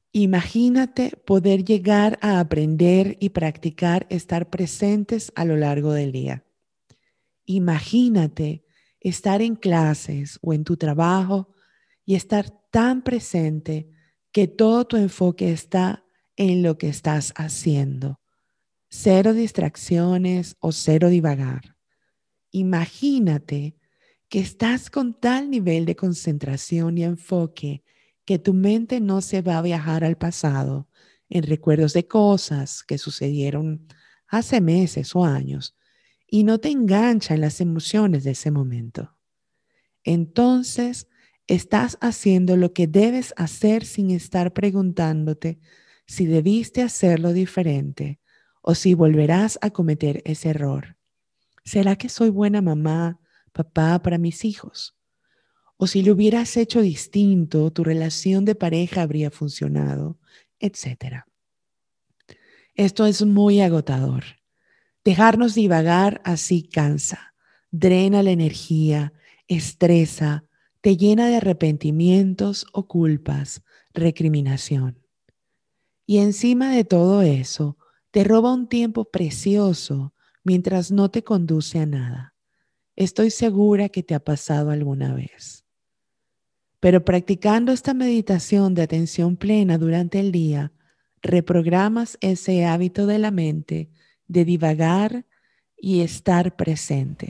Imagínate poder llegar a aprender y practicar estar presentes a lo largo del día. Imagínate estar en clases o en tu trabajo y estar tan presente que todo tu enfoque está en lo que estás haciendo. Cero distracciones o cero divagar. Imagínate que estás con tal nivel de concentración y enfoque que tu mente no se va a viajar al pasado en recuerdos de cosas que sucedieron hace meses o años y no te engancha en las emociones de ese momento. Entonces, estás haciendo lo que debes hacer sin estar preguntándote si debiste hacerlo diferente o si volverás a cometer ese error. ¿Será que soy buena mamá, papá para mis hijos? O si lo hubieras hecho distinto, tu relación de pareja habría funcionado, etcétera. Esto es muy agotador. Dejarnos divagar así cansa, drena la energía, estresa, te llena de arrepentimientos o culpas, recriminación. Y encima de todo eso, te roba un tiempo precioso mientras no te conduce a nada. Estoy segura que te ha pasado alguna vez. Pero practicando esta meditación de atención plena durante el día, reprogramas ese hábito de la mente de divagar y estar presente.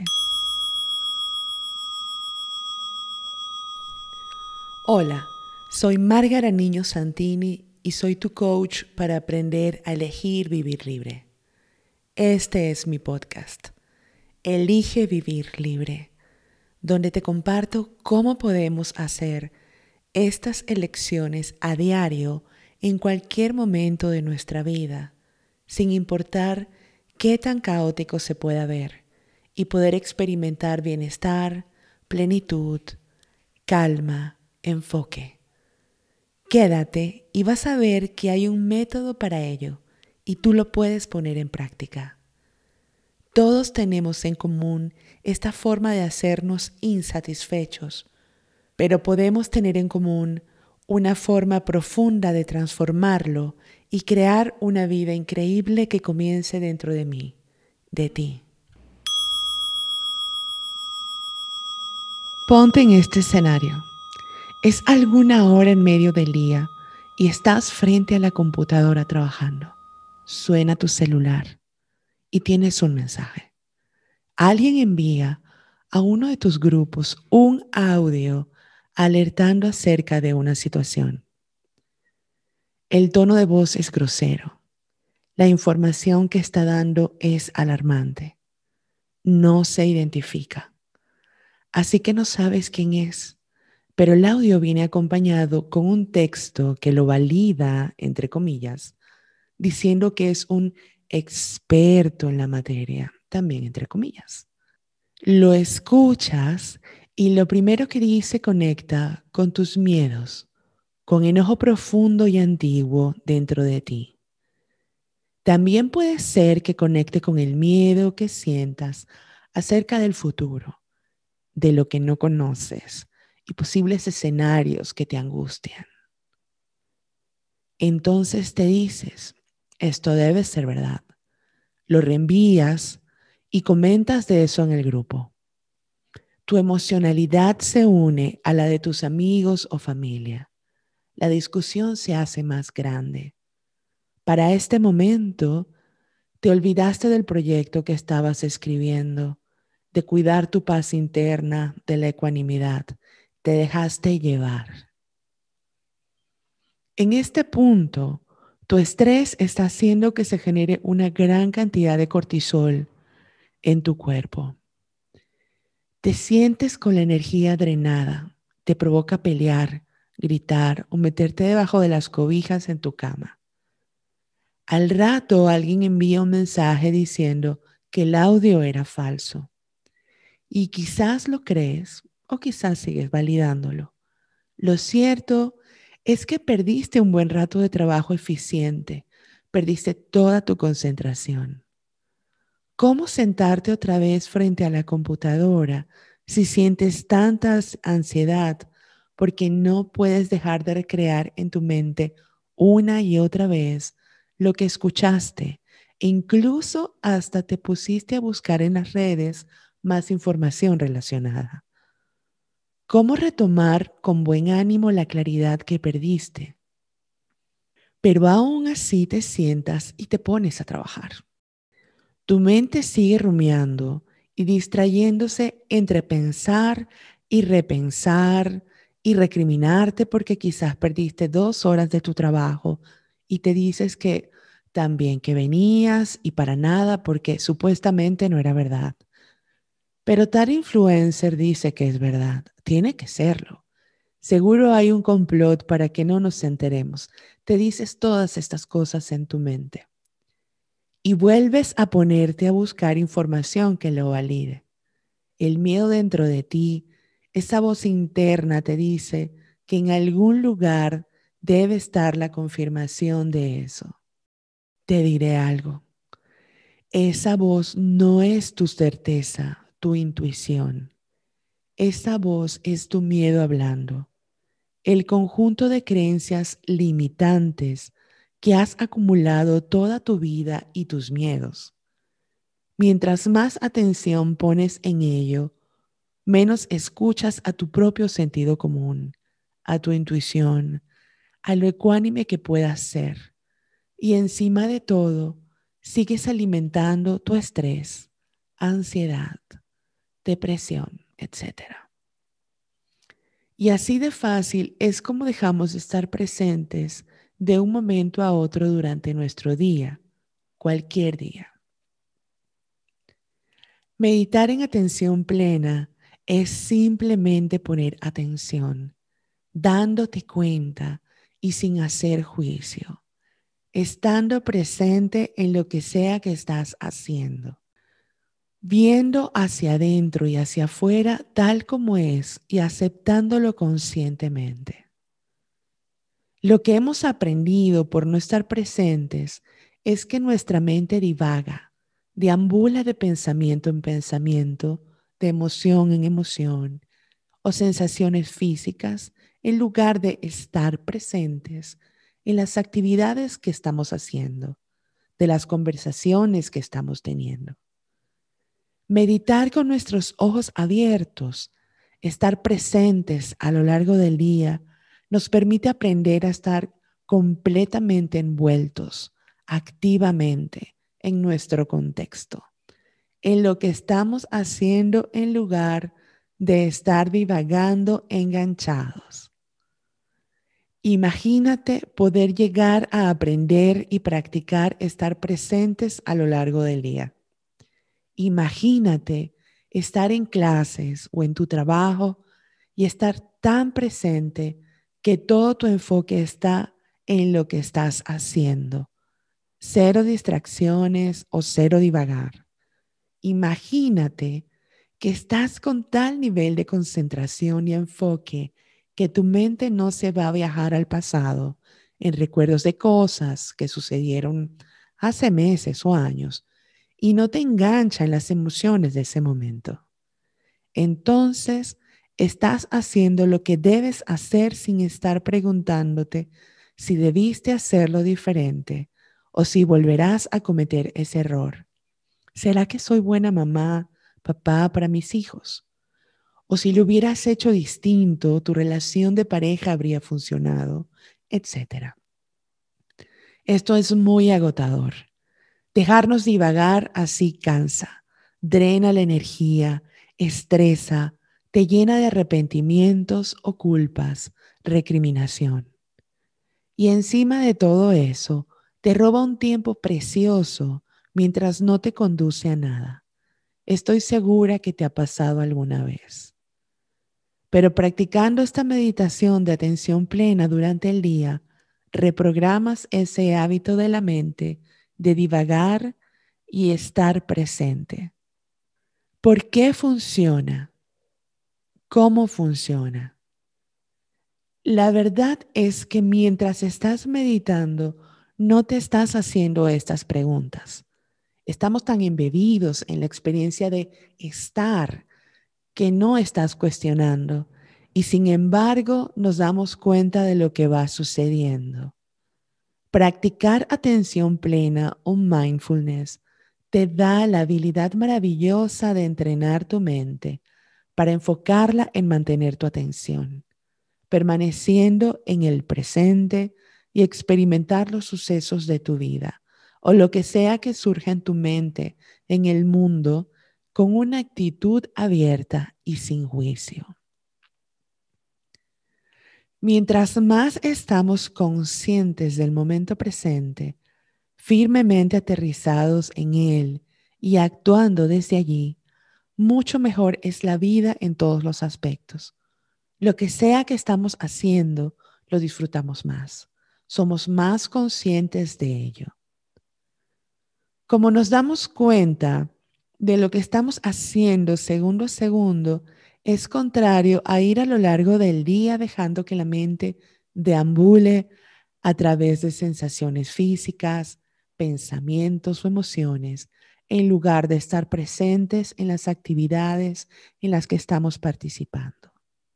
Hola, soy Márgara Niño Santini y soy tu coach para aprender a elegir vivir libre. Este es mi podcast, Elige Vivir Libre, donde te comparto cómo podemos hacer estas elecciones a diario en cualquier momento de nuestra vida, sin importar qué tan caótico se pueda ver, y poder experimentar bienestar, plenitud, calma, enfoque. Quédate y vas a ver que hay un método para ello y tú lo puedes poner en práctica. Todos tenemos en común esta forma de hacernos insatisfechos, pero podemos tener en común una forma profunda de transformarlo y crear una vida increíble que comience dentro de mí, de ti. Ponte en este escenario. Es alguna hora en medio del día y estás frente a la computadora trabajando. Suena tu celular y tienes un mensaje. Alguien envía a uno de tus grupos un audio alertando acerca de una situación. El tono de voz es grosero. La información que está dando es alarmante. No se identifica. Así que no sabes quién es, pero el audio viene acompañado con un texto que lo valida, entre comillas, diciendo que es un experto en la materia, también entre comillas. Lo escuchas y lo primero que dice conecta con tus miedos, con enojo profundo y antiguo dentro de ti. También puede ser que conecte con el miedo que sientas acerca del futuro, de lo que no conoces y posibles escenarios que te angustian. Entonces te dices, esto debe ser verdad. Lo reenvías y comentas de eso en el grupo. Tu emocionalidad se une a la de tus amigos o familia. La discusión se hace más grande. Para este momento, te olvidaste del proyecto que estabas escribiendo, de cuidar tu paz interna, de la ecuanimidad. Te dejaste llevar. En este punto, tu estrés está haciendo que se genere una gran cantidad de cortisol en tu cuerpo. Te sientes con la energía drenada, te provoca pelear, gritar o meterte debajo de las cobijas en tu cama. Al rato alguien envía un mensaje diciendo que el audio era falso y quizás lo crees o quizás sigues validándolo. Lo cierto es que perdiste un buen rato de trabajo eficiente, perdiste toda tu concentración. ¿Cómo sentarte otra vez frente a la computadora si sientes tanta ansiedad porque no puedes dejar de recrear en tu mente una y otra vez lo que escuchaste e incluso hasta te pusiste a buscar en las redes más información relacionada. ¿Cómo retomar con buen ánimo la claridad que perdiste? Pero aún así te sientas y te pones a trabajar. Tu mente sigue rumiando y distrayéndose entre pensar y repensar y recriminarte porque quizás perdiste 2 horas de tu trabajo y te dices que también que venías y para nada porque supuestamente no era verdad. Pero tal influencer dice que es verdad. Tiene que serlo. Seguro hay un complot para que no nos enteremos. Te dices todas estas cosas en tu mente y vuelves a ponerte a buscar información que lo valide. El miedo dentro de ti, esa voz interna te dice que en algún lugar debe estar la confirmación de eso. Te diré algo. Esa voz no es tu certeza, tu intuición. Esa voz es tu miedo hablando. El conjunto de creencias limitantes que has acumulado toda tu vida y tus miedos. Mientras más atención pones en ello, menos escuchas a tu propio sentido común, a tu intuición, a lo ecuánime que puedas ser. Y encima de todo, sigues alimentando tu estrés, ansiedad, depresión, etcétera. Y así de fácil es como dejamos de estar presentes de un momento a otro durante nuestro día, cualquier día. Meditar en atención plena es simplemente poner atención, dándote cuenta y sin hacer juicio, estando presente en lo que sea que estás haciendo, viendo hacia adentro y hacia afuera tal como es y aceptándolo conscientemente. Lo que hemos aprendido por no estar presentes es que nuestra mente divaga, deambula de pensamiento en pensamiento, de emoción en emoción o sensaciones físicas en lugar de estar presentes en las actividades que estamos haciendo, de las conversaciones que estamos teniendo. Meditar con nuestros ojos abiertos, estar presentes a lo largo del día, nos permite aprender a estar completamente envueltos, activamente en nuestro contexto, en lo que estamos haciendo en lugar de estar divagando enganchados. Imagínate poder llegar a aprender y practicar estar presentes a lo largo del día. Imagínate estar en clases o en tu trabajo y estar tan presente que todo tu enfoque está en lo que estás haciendo. Cero distracciones o cero divagar. Imagínate que estás con tal nivel de concentración y enfoque que tu mente no se va a viajar al pasado en recuerdos de cosas que sucedieron hace meses o años y no te engancha en las emociones de ese momento. Entonces, estás haciendo lo que debes hacer sin estar preguntándote si debiste hacerlo diferente o si volverás a cometer ese error. ¿Será que soy buena mamá, papá para mis hijos? O si lo hubieras hecho distinto, tu relación de pareja habría funcionado, etcétera. Esto es muy agotador. Dejarnos divagar así cansa, drena la energía, estresa, te llena de arrepentimientos o culpas, recriminación. Y encima de todo eso, te roba un tiempo precioso mientras no te conduce a nada. Estoy segura que te ha pasado alguna vez. Pero practicando esta meditación de atención plena durante el día, reprogramas ese hábito de la mente de divagar y estar presente. ¿Por qué funciona? ¿Cómo funciona? La verdad es que mientras estás meditando, no te estás haciendo estas preguntas. Estamos tan embebidos en la experiencia de estar que no estás cuestionando y sin embargo nos damos cuenta de lo que va sucediendo. Practicar atención plena o mindfulness te da la habilidad maravillosa de entrenar tu mente para enfocarla en mantener tu atención, permaneciendo en el presente y experimentar los sucesos de tu vida o lo que sea que surja en tu mente, en el mundo, con una actitud abierta y sin juicio. Mientras más estamos conscientes del momento presente, firmemente aterrizados en él y actuando desde allí, mucho mejor es la vida en todos los aspectos. Lo que sea que estamos haciendo, lo disfrutamos más. Somos más conscientes de ello. Como nos damos cuenta de lo que estamos haciendo segundo a segundo, es contrario a ir a lo largo del día dejando que la mente deambule a través de sensaciones físicas, pensamientos o emociones, en lugar de estar presentes en las actividades en las que estamos participando.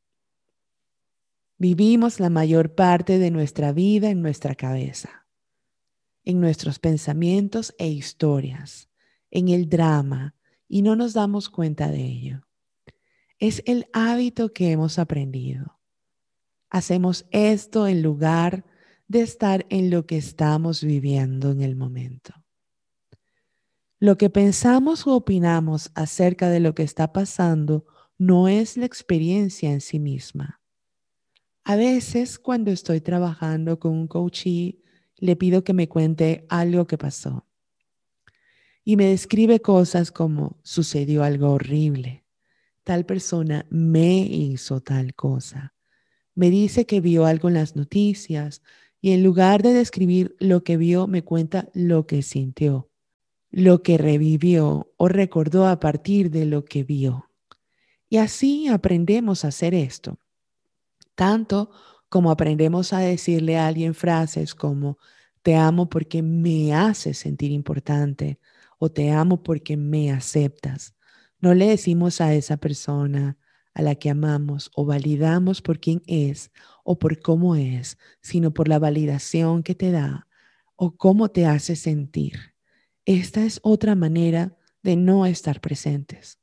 Vivimos la mayor parte de nuestra vida en nuestra cabeza, en nuestros pensamientos e historias, en el drama, y no nos damos cuenta de ello. Es el hábito que hemos aprendido. Hacemos esto en lugar de estar en lo que estamos viviendo en el momento. Lo que pensamos o opinamos acerca de lo que está pasando no es la experiencia en sí misma. A veces, cuando estoy trabajando con un coachee, le pido que me cuente algo que pasó y me describe cosas como sucedió algo horrible, tal persona me hizo tal cosa, me dice que vio algo en las noticias y en lugar de describir lo que vio, me cuenta lo que sintió, lo que revivió o recordó a partir de lo que vio. Y así aprendemos a hacer esto. Tanto como aprendemos a decirle a alguien frases como te amo porque me haces sentir importante o te amo porque me aceptas. No le decimos a esa persona a la que amamos o validamos por quién es o por cómo es, sino por la validación que te da o cómo te hace sentir. Esta es otra manera de no estar presentes.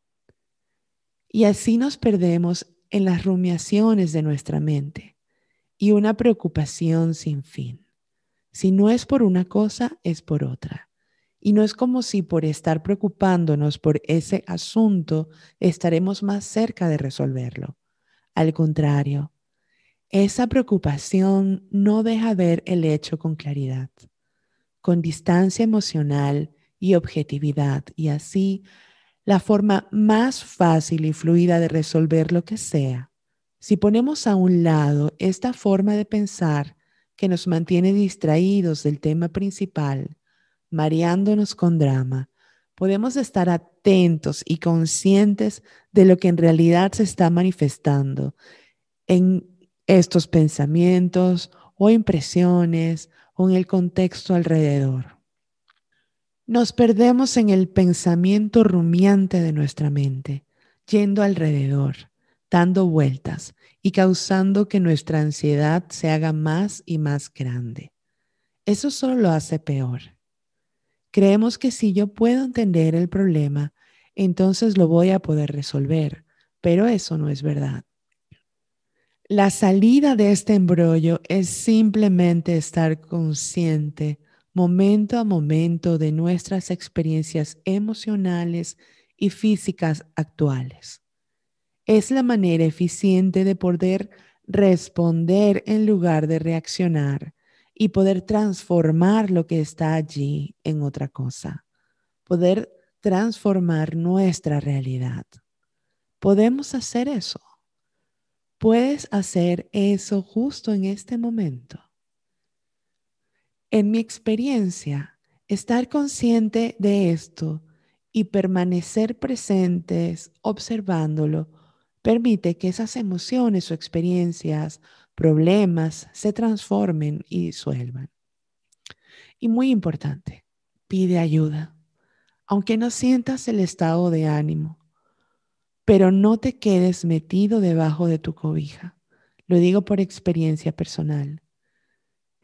Y así nos perdemos en las rumiaciones de nuestra mente y una preocupación sin fin. Si no es por una cosa, es por otra. Y no es como si por estar preocupándonos por ese asunto estaremos más cerca de resolverlo. Al contrario, esa preocupación no deja ver el hecho con claridad, con distancia emocional y objetividad, y así la forma más fácil y fluida de resolver lo que sea. Si ponemos a un lado esta forma de pensar que nos mantiene distraídos del tema principal, mareándonos con drama, podemos estar atentos y conscientes de lo que en realidad se está manifestando en estos pensamientos o impresiones o en el contexto alrededor. Nos perdemos en el pensamiento rumiante de nuestra mente, yendo alrededor, dando vueltas y causando que nuestra ansiedad se haga más y más grande. Eso solo lo hace peor. Creemos que si yo puedo entender el problema, entonces lo voy a poder resolver, pero eso no es verdad. La salida de este embrollo es simplemente estar consciente momento a momento de nuestras experiencias emocionales y físicas actuales. Es la manera eficiente de poder responder en lugar de reaccionar y poder transformar lo que está allí en otra cosa. Poder transformar nuestra realidad. Podemos hacer eso. Puedes hacer eso justo en este momento. En mi experiencia, estar consciente de esto y permanecer presentes observándolo permite que esas emociones o experiencias, problemas, se transformen y disuelvan. Y muy importante, pide ayuda, aunque no sientas el estado de ánimo, pero no te quedes metido debajo de tu cobija. Lo digo por experiencia personal.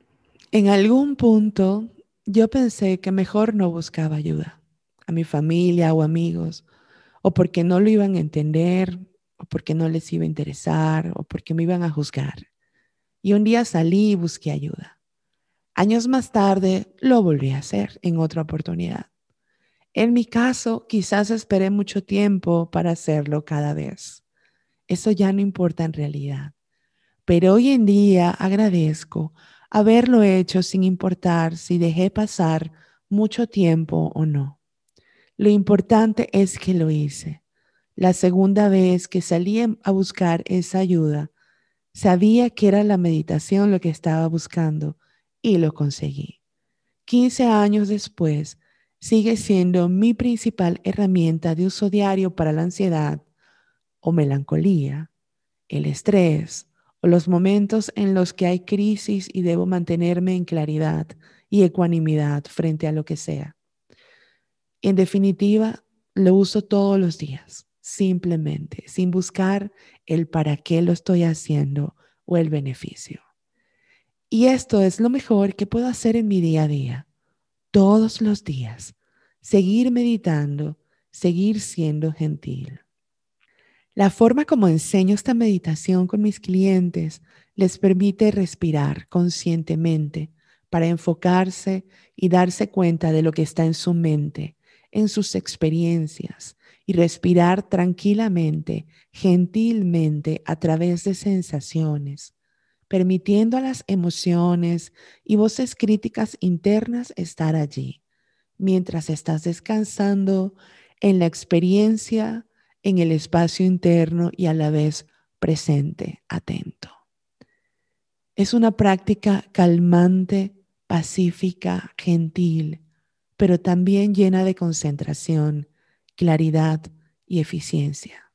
En algún punto yo pensé que mejor no buscaba ayuda a mi familia o amigos, o porque no lo iban a entender, o porque no les iba a interesar, o porque me iban a juzgar. Y un día salí y busqué ayuda. Años más tarde lo volví a hacer en otra oportunidad. En mi caso, quizás esperé mucho tiempo para hacerlo cada vez. Eso ya no importa en realidad. Pero hoy en día agradezco haberlo hecho sin importar si dejé pasar mucho tiempo o no. Lo importante es que lo hice. La segunda vez que salí a buscar esa ayuda, sabía que era la meditación lo que estaba buscando y lo conseguí. 15 años después, sigue siendo mi principal herramienta de uso diario para la ansiedad o melancolía, el estrés o los momentos en los que hay crisis y debo mantenerme en claridad y ecuanimidad frente a lo que sea. En definitiva, lo uso todos los días, simplemente, sin buscar el para qué lo estoy haciendo o el beneficio. Y esto es lo mejor que puedo hacer en mi día a día, todos los días. Seguir meditando, seguir siendo gentil. La forma como enseño esta meditación con mis clientes les permite respirar conscientemente para enfocarse y darse cuenta de lo que está en su mente, en sus experiencias, y respirar tranquilamente, gentilmente a través de sensaciones, permitiendo a las emociones y voces críticas internas estar allí, mientras estás descansando en la experiencia, en el espacio interno y a la vez presente, atento. Es una práctica calmante, pacífica, gentil, pero también llena de concentración, claridad y eficiencia.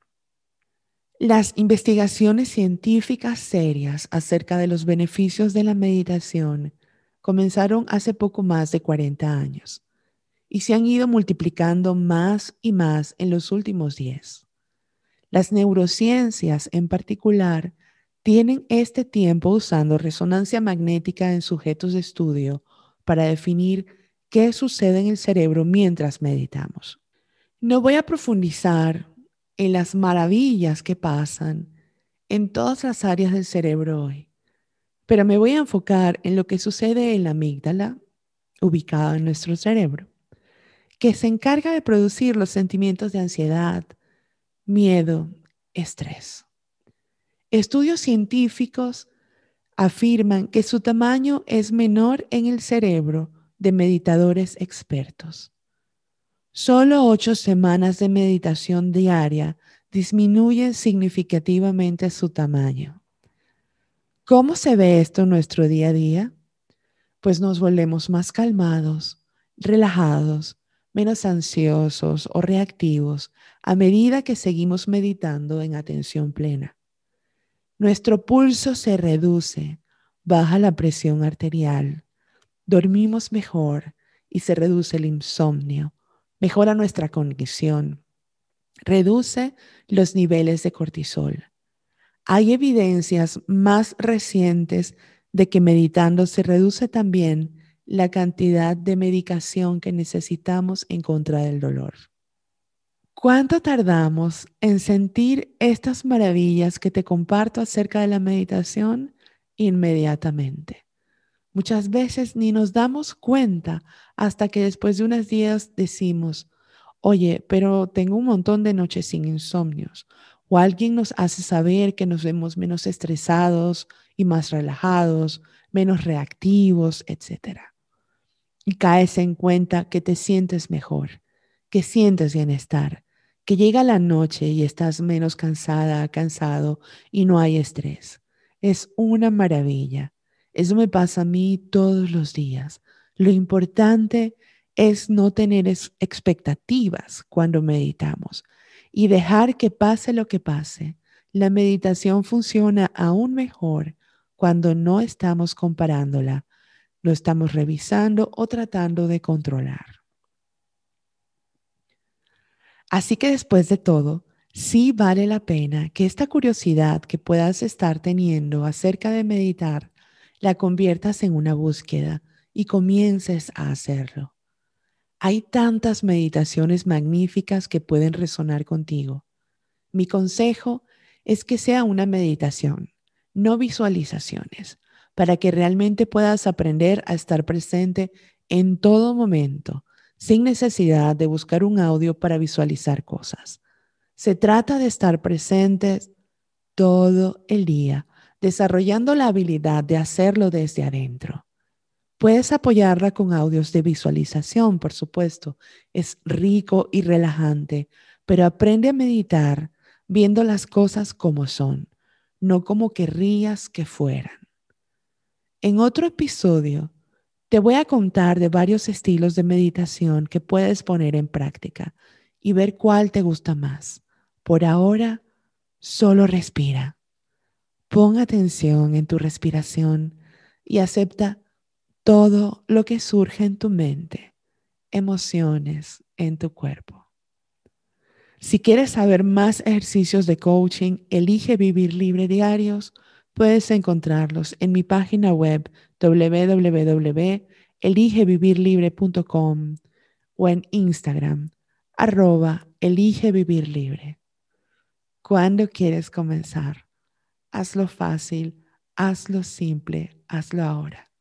Las investigaciones científicas serias acerca de los beneficios de la meditación comenzaron hace poco más de 40 años y se han ido multiplicando más y más en los últimos 10. Las neurociencias en particular tienen este tiempo usando resonancia magnética en sujetos de estudio para definir qué sucede en el cerebro mientras meditamos. No voy a profundizar en las maravillas que pasan en todas las áreas del cerebro hoy, pero me voy a enfocar en lo que sucede en la amígdala, ubicada en nuestro cerebro, que se encarga de producir los sentimientos de ansiedad, miedo, estrés. Estudios científicos afirman que su tamaño es menor en el cerebro de meditadores expertos. Solo 8 semanas de meditación diaria disminuyen significativamente su tamaño. ¿Cómo se ve esto en nuestro día a día? Pues nos volvemos más calmados, relajados, menos ansiosos o reactivos a medida que seguimos meditando en atención plena. Nuestro pulso se reduce, baja la presión arterial, dormimos mejor y se reduce el insomnio, mejora nuestra cognición, reduce los niveles de cortisol. Hay evidencias más recientes de que meditando se reduce también la cantidad de medicación que necesitamos en contra del dolor. ¿Cuánto tardamos en sentir estas maravillas que te comparto acerca de la meditación? Inmediatamente. Muchas veces ni nos damos cuenta hasta que después de unos días decimos, oye, pero tengo un montón de noches sin insomnios. O alguien nos hace saber que nos vemos menos estresados y más relajados, menos reactivos, etcétera. Y caes en cuenta que te sientes mejor, que sientes bienestar, que llega la noche y estás menos cansada, cansado y no hay estrés. Es una maravilla. Eso me pasa a mí todos los días. Lo importante es no tener expectativas cuando meditamos y dejar que pase lo que pase. La meditación funciona aún mejor cuando no estamos comparándola, lo estamos revisando o tratando de controlar. Así que después de todo, sí vale la pena que esta curiosidad que puedas estar teniendo acerca de meditar la conviertas en una búsqueda y comiences a hacerlo. Hay tantas meditaciones magníficas que pueden resonar contigo. Mi consejo es que sea una meditación, no visualizaciones, para que realmente puedas aprender a estar presente en todo momento, sin necesidad de buscar un audio para visualizar cosas. Se trata de estar presentes todo el día, desarrollando la habilidad de hacerlo desde adentro. Puedes apoyarla con audios de visualización, por supuesto. Es rico y relajante, pero aprende a meditar viendo las cosas como son, no como querrías que fueran. En otro episodio, te voy a contar de varios estilos de meditación que puedes poner en práctica y ver cuál te gusta más. Por ahora, solo respira. Pon atención en tu respiración y acepta todo lo que surge en tu mente, emociones en tu cuerpo. Si quieres saber más ejercicios de coaching, elige Vivir Libre Diarios. Puedes encontrarlos en mi página web www.eligevivirlibre.com o en Instagram @eligevivirlibre. ¿Cuándo quieres comenzar? Hazlo fácil, hazlo simple, hazlo ahora.